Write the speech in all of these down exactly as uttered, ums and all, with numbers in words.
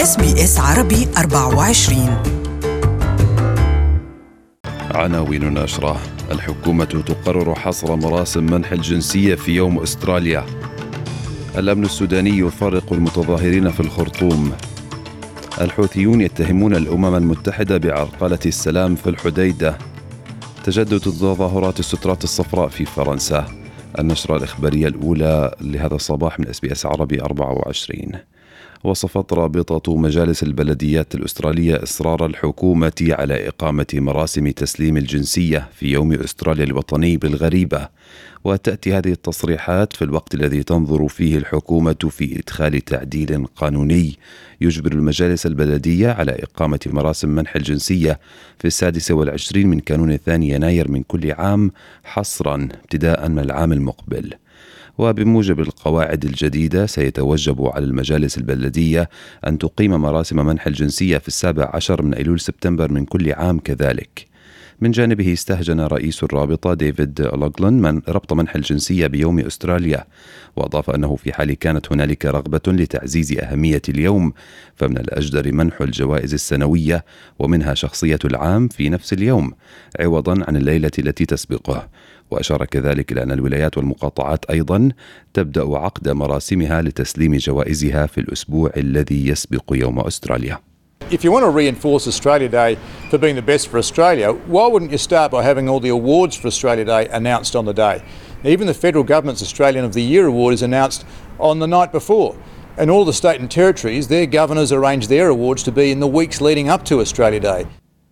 إس بي إس عربي أربعة وعشرين. عناوين النشرة: الحكومة تقرر حصر مراسم منح الجنسية في يوم أستراليا. الأمن السوداني يفارق المتظاهرين في الخرطوم. الحوثيون يتهمون الأمم المتحدة بعرقلة السلام في الحديدة. تجدد تظاهرات السترات الصفراء في فرنسا. النشرة الإخبارية الأولى لهذا الصباح من إس بي إس عربي أربعة وعشرين. وصفت رابطة مجالس البلديات الأسترالية إصرار الحكومة على إقامة مراسم تسليم الجنسية في يوم أستراليا الوطني بالغريبة، وتأتي هذه التصريحات في الوقت الذي تنظر فيه الحكومة في إدخال تعديل قانوني يجبر المجالس البلدية على إقامة مراسم منح الجنسية في السادس والعشرين من كانون الثاني يناير من كل عام حصرا ابتداء من العام المقبل. وبموجب القواعد الجديدة سيتوجب على المجالس البلدية أن تقيم مراسم منح الجنسية في السابع عشر من أيلول سبتمبر من كل عام كذلك. من جانبه استهجن رئيس الرابطة ديفيد لوغلن من ربط منح الجنسية بيوم أستراليا، وأضاف أنه في حال كانت هنالك رغبة لتعزيز أهمية اليوم فمن الأجدر منح الجوائز السنوية ومنها شخصية العام في نفس اليوم عوضا عن الليلة التي تسبقه. وأشار كذلك إلى أن الولايات والمقاطعات أيضا تبدأ عقد مراسمها لتسليم جوائزها في الأسبوع الذي يسبق يوم أستراليا. If you want to reinforce Australia Day for being the best for Australia, why wouldn't you start by having all the awards for Australia Day announced on the day? Even the federal government's Australian of the Year award is announced on the night before. And all the state and territories, their governors arrange their awards to be in the weeks leading up to Australia Day.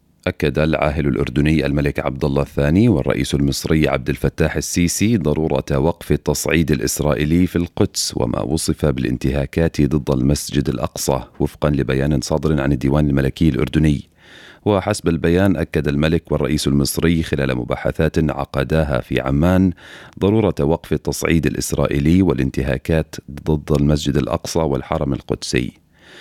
أكد العاهل الأردني الملك عبد الله الثاني والرئيس المصري عبد الفتاح السيسي ضرورة وقف التصعيد الإسرائيلي في القدس وما وصف بالانتهاكات ضد المسجد الأقصى وفقا لبيان صادر عن الديوان الملكي الأردني. وحسب البيان أكد الملك والرئيس المصري خلال مباحثات عقداها في عمان ضرورة وقف التصعيد الإسرائيلي والانتهاكات ضد المسجد الأقصى والحرم القدسي.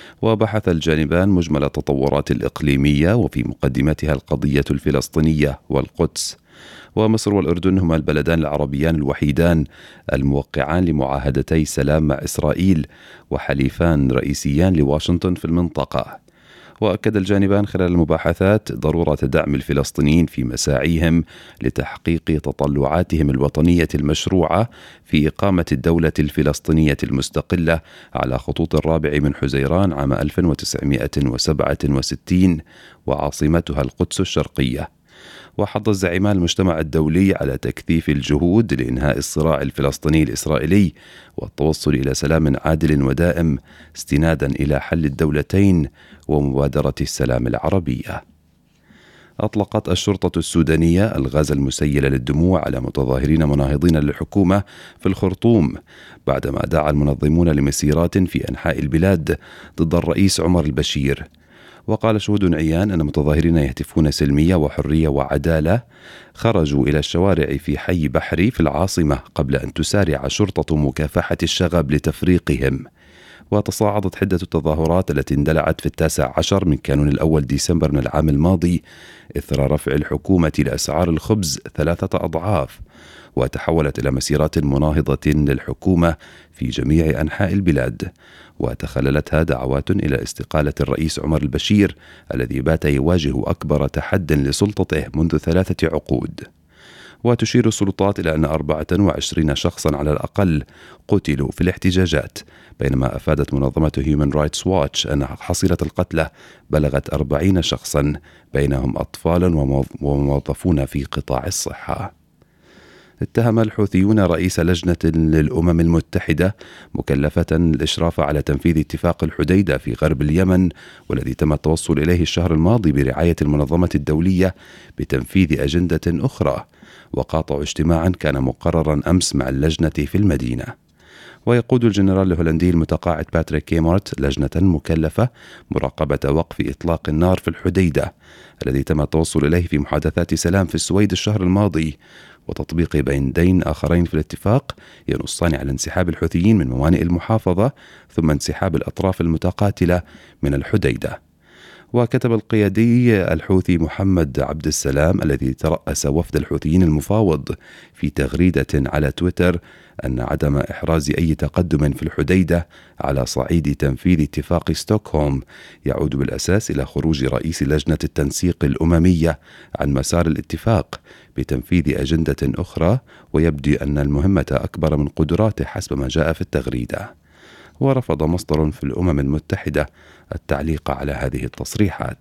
وبحث الجانبان مجمل التطورات الإقليمية وفي مقدمتها القضية الفلسطينية والقدس. ومصر والأردن هما البلدان العربيان الوحيدان الموقعان لمعاهدتي سلام مع إسرائيل وحليفان رئيسيان لواشنطن في المنطقة. وأكد الجانبان خلال المباحثات ضرورة دعم الفلسطينيين في مساعيهم لتحقيق تطلعاتهم الوطنية المشروعة في إقامة الدولة الفلسطينية المستقلة على خطوط الرابع من حزيران عام ألف وتسعمائة وسبعة وستين وعاصمتها القدس الشرقية. وحض الزعيمان المجتمع الدولي على تكثيف الجهود لإنهاء الصراع الفلسطيني الإسرائيلي والتوصل إلى سلام عادل ودائم استنادا إلى حل الدولتين ومبادرة السلام العربية. أطلقت الشرطة السودانية الغاز المسيل للدموع على متظاهرين مناهضين للحكومة في الخرطوم بعدما دعا المنظمون لمسيرات في أنحاء البلاد ضد الرئيس عمر البشير. وقال شهود عيان أن متظاهرين يهتفون سلمية وحرية وعدالة خرجوا إلى الشوارع في حي بحري في العاصمة قبل أن تسارع شرطة مكافحة الشغب لتفريقهم. وتصاعدت حدة التظاهرات التي اندلعت في التاسع عشر من كانون الأول ديسمبر من العام الماضي إثر رفع الحكومة لأسعار الخبز ثلاثة أضعاف، وتحولت إلى مسيرات مناهضة للحكومة في جميع أنحاء البلاد، وتخللتها دعوات إلى استقالة الرئيس عمر البشير الذي بات يواجه أكبر تحد لسلطته منذ ثلاثة عقود. وتشير السلطات إلى أن أربعة وعشرين شخصا على الأقل قتلوا في الاحتجاجات، بينما أفادت منظمة هيومن رايتس واتش أن حصيلة القتلى بلغت أربعين شخصا بينهم أطفال وموظفون في قطاع الصحة. اتهم الحوثيون رئيس لجنة للأمم المتحدة مكلفة الإشراف على تنفيذ اتفاق الحديدة في غرب اليمن والذي تم التوصل إليه الشهر الماضي برعاية المنظمة الدولية بتنفيذ أجندة أخرى، وقاطعوا اجتماعا كان مقررا أمس مع اللجنة في المدينة. ويقود الجنرال الهولندي المتقاعد باتريك كيمارت لجنة مكلفة مراقبة وقف إطلاق النار في الحديدة الذي تم التوصل إليه في محادثات سلام في السويد الشهر الماضي، وتطبيق بندين آخرين في الاتفاق ينصان على انسحاب الحوثيين من موانئ المحافظة ثم انسحاب الأطراف المتقاتلة من الحديدة. وكتب القيادي الحوثي محمد عبد السلام الذي ترأس وفد الحوثيين المفاوض في تغريدة على تويتر أن عدم إحراز أي تقدم في الحديدة على صعيد تنفيذ اتفاق ستوكهولم يعود بالأساس إلى خروج رئيس لجنة التنسيق الأممية عن مسار الاتفاق بتنفيذ أجندة أخرى، ويبدو أن المهمة أكبر من قدراته حسب ما جاء في التغريدة. ورفض مصدر في الأمم المتحدة التعليق على هذه التصريحات.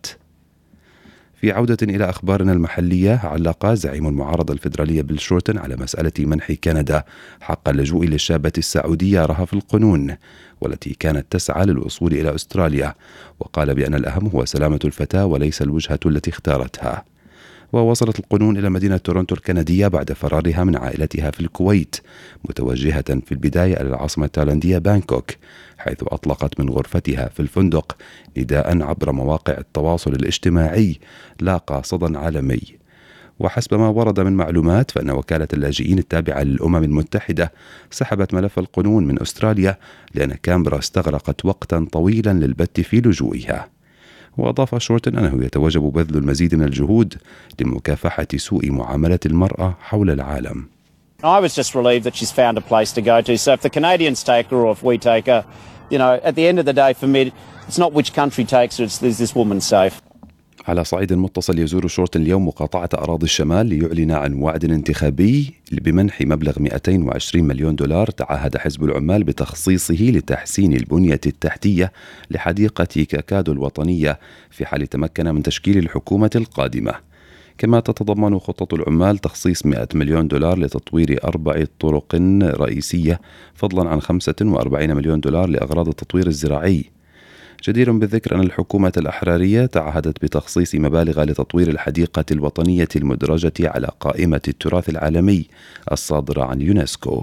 في عودة إلى أخبارنا المحلية، علق زعيم المعارضة الفيدرالية بيل شورتن على مسألة منح كندا حق اللجوء للشابة السعودية رهف القنون والتي كانت تسعى للوصول إلى أستراليا، وقال بأن الأهم هو سلامة الفتاة وليس الوجهة التي اختارتها. ووصلت القنون إلى مدينة تورونتو الكندية بعد فرارها من عائلتها في الكويت، متوجهة في البداية إلى العاصمة التايلاندية بانكوك، حيث أطلقت من غرفتها في الفندق نداء عبر مواقع التواصل الاجتماعي لاقى صدى عالمي. وحسب ما ورد من معلومات فإن وكالة اللاجئين التابعة للأمم المتحدة سحبت ملف القنون من أستراليا لأن كامبرا استغرقت وقتا طويلا للبت في لجوئها. وأضاف شورتن أنه يتوجب بذل المزيد من الجهود لمكافحة سوء معاملة المرأة حول العالم. I was just relieved that she's found a place to go to. So if the Canadians take her or if we take her, you know, at the end of the day for me, it's not which country takes her, it's is this woman safe. على صعيد متصل، يزور شورتن اليوم مقاطعة أراضي الشمال ليعلن عن وعد انتخابي بمنح مبلغ مئتين وعشرين مليون دولار تعهد حزب العمال بتخصيصه لتحسين البنية التحتية لحديقة كاكادو الوطنية في حال تمكن من تشكيل الحكومة القادمة. كما تتضمن خطة العمال تخصيص مئة مليون دولار لتطوير أربع طرق رئيسية، فضلا عن خمسة وأربعين مليون دولار لأغراض التطوير الزراعي. جدير بالذكر أن الحكومة الأحرارية تعهدت بتخصيص مبالغ لتطوير الحديقة الوطنية المدرجة على قائمة التراث العالمي الصادرة عن يونسكو.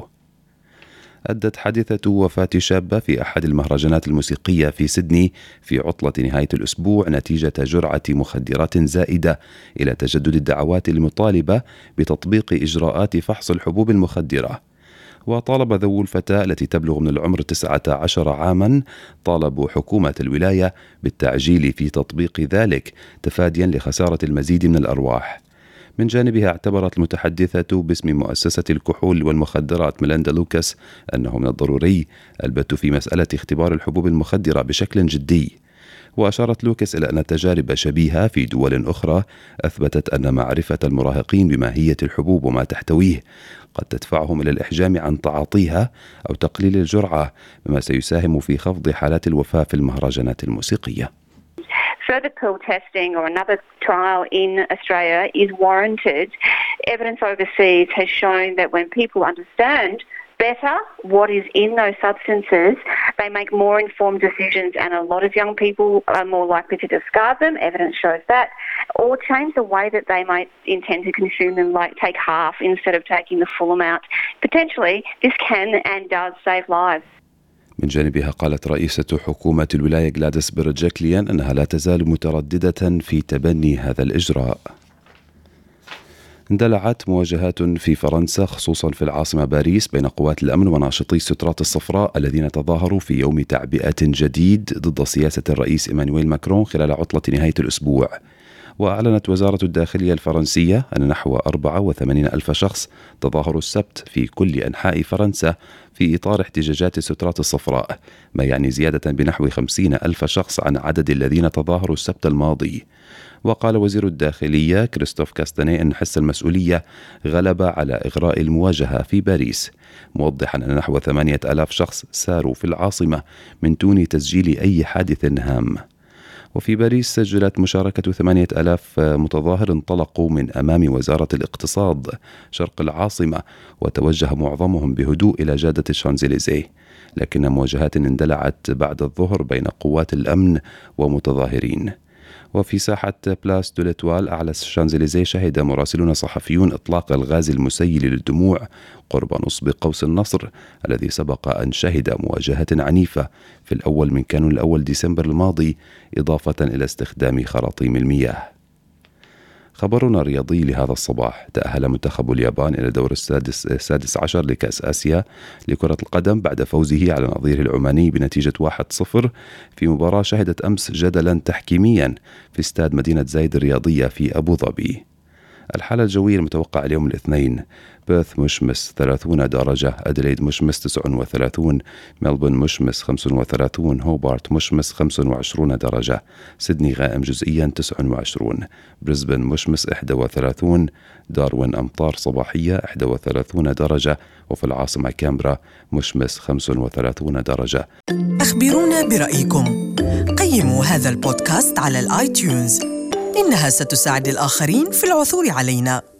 أدت حادثة وفاة شابة في أحد المهرجانات الموسيقية في سيدني في عطلة نهاية الأسبوع نتيجة جرعة مخدرات زائدة إلى تجدد الدعوات المطالبة بتطبيق إجراءات فحص الحبوب المخدرة. وطالب ذوو الفتاة التي تبلغ من العمر تسعة عشر عاما طالبوا حكومة الولاية بالتعجيل في تطبيق ذلك تفاديا لخسارة المزيد من الأرواح. من جانبها اعتبرت المتحدثة باسم مؤسسة الكحول والمخدرات ميليندا لوكاس أنه من الضروري البت في مسألة اختبار الحبوب المخدرة بشكل جدي. وأشارت لوكاس إلى أن التجارب شبيهة في دول أخرى أثبتت أن معرفة المراهقين بماهية الحبوب وما تحتويه قد تدفعهم إلى الإحجام عن تعاطيها أو تقليل الجرعة، مما سيساهم في خفض حالات الوفاة في المهرجانات الموسيقية. Further pill testing or another trial in Australia is warranted. Evidence overseas has shown that when people understand better what is in those substances, they make more informed decisions, and a lot of young people are more likely to discard them, evidence shows that, or change the way that they might intend to consume them, like take half instead of taking the full amount. Potentially, this can and does save lives. من جانبها قالت رئيسة حكومة الولاية غلاديس برجكليان أنها لا تزال مترددة في تبني هذا الإجراء. اندلعت مواجهات في فرنسا خصوصا في العاصمة باريس بين قوات الأمن وناشطي السترات الصفراء الذين تظاهروا في يوم تعبئة جديد ضد سياسة الرئيس إيمانويل ماكرون خلال عطلة نهاية الأسبوع. وأعلنت وزارة الداخلية الفرنسية أن نحو أربعة وثمانين ألف شخص تظاهروا السبت في كل أنحاء فرنسا في إطار احتجاجات السترات الصفراء، ما يعني زيادة بنحو خمسين ألف شخص عن عدد الذين تظاهروا السبت الماضي. وقال وزير الداخلية كريستوف كاستاني أن حس المسؤولية غلب على إغراء المواجهة في باريس، موضحا أن نحو ثمانية آلاف شخص ساروا في العاصمة من دون تسجيل أي حادث هام. وفي باريس سجلت مشاركة ثمانية آلاف متظاهر انطلقوا من أمام وزارة الاقتصاد شرق العاصمة، وتوجه معظمهم بهدوء إلى جادة الشانزليزيه، لكن مواجهات اندلعت بعد الظهر بين قوات الأمن ومتظاهرين. وفي ساحة بلاس دو ليتوال أعلى الشانزليزيه شهد مراسلون صحفيون إطلاق الغاز المسيل للدموع قرب نصب قوس النصر الذي سبق أن شهد مواجهة عنيفة في الأول من كانون الأول ديسمبر الماضي، إضافة إلى استخدام خراطيم المياه. خبرنا الرياضي لهذا الصباح: تأهل منتخب اليابان إلى دور السادس, السادس عشر لكأس آسيا لكرة القدم بعد فوزه على نظيره العماني بنتيجة واحد صفر في مباراة شهدت أمس جدلا تحكيميا في استاد مدينة زايد الرياضية في أبو ظبي. الحالة الجوية المتوقعة اليوم الاثنين: بيرث مشمس ثلاثين درجة، أديليد مشمس تسعة وثلاثين، ملبون مشمس خمسة وثلاثين، هوبارت مشمس خمسة وعشرين درجة، سيدني غائم جزئيا تسعة وعشرين، بريسبن مشمس واحد وثلاثين، داروين أمطار صباحية واحد وثلاثين درجة، وفي العاصمة كامبرا مشمس خمسة وثلاثين درجة. أخبرونا برأيكم. قيموا هذا البودكاست على الآيتيونز، إنها ستساعد الآخرين في العثور علينا.